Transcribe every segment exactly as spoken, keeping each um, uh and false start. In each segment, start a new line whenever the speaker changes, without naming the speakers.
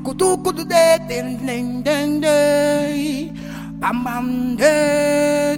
kutu kutu de ding ding ding de, bam bam de,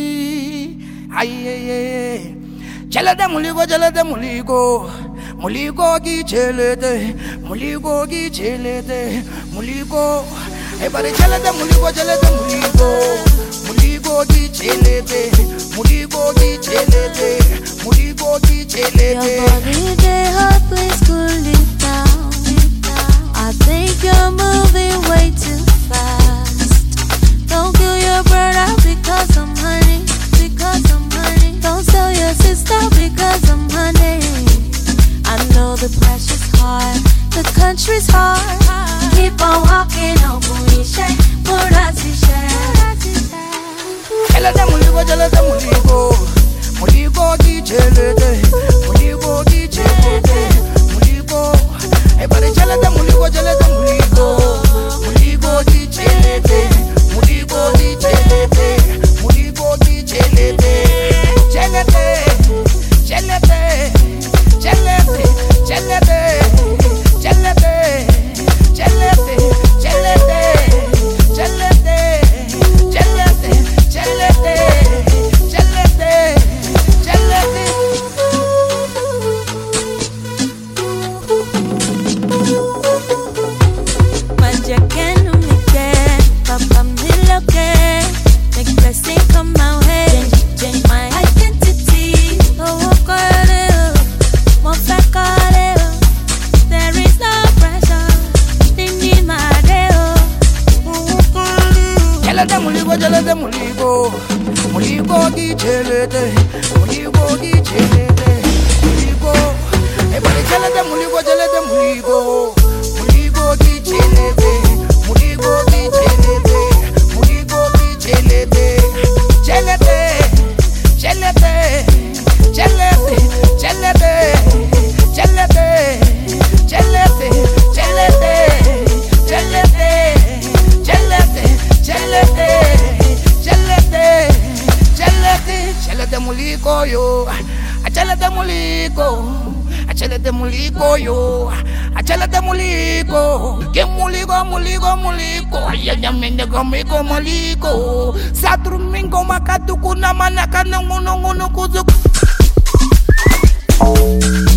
ay ay ay. Chele de muligo, chele de muligo, muligo ki chele de, muligo ki chele de, muligo. Everybody chele de muligo, chele de muligo, muligo ki chele de, muligo ki chele de, muligo ki chele de.
Your body they hot, please cool it down. I think you're moving way too fast. Don't kill your brother because I'm honey, because I'm honey. Don't sell your sister because I'm honey. I know the pressure's hard, the country's hard. Keep on walking on bullshit, Murasi
Chele de muligo, chele de muligo, muligo ki chele de, muligo ki chele de, muligo. Everybody chele de muligo, chele de muligo, muligo ki chele de, muligo ki chele de, muligo ki chele de, chele de, chele de, chele de, chele de, chele de, chele de, chele de, chele de, chele de, chele de, chele de, chele de.
But you can't do me again. Papa me look at. Make blessing come my way. Change, change my identity. Oh, walk all it. Won't back all it. There is no pressure. Need my day. Oh, walk all it.
Chele de muligo, chele de muligo, muligo ki chele de, muligo ki chele de, muligo. Everybody chele de muligo, chele de muligo, muligo ki chele de, muligo ki chele de, muligo ki chele de, chele de, chele de, chele de, chele de, chele de, chele de, chele de, chele de, chele de, chele de, chele de, chele de, chele de muligo yo, a chele de muligo, a chele de muligo yo, a chele de muligo, que muligo, muligo, muligo, ay ay mende conmigo muligo, satrumingo makatu kuna manaka nungu nungu nungu.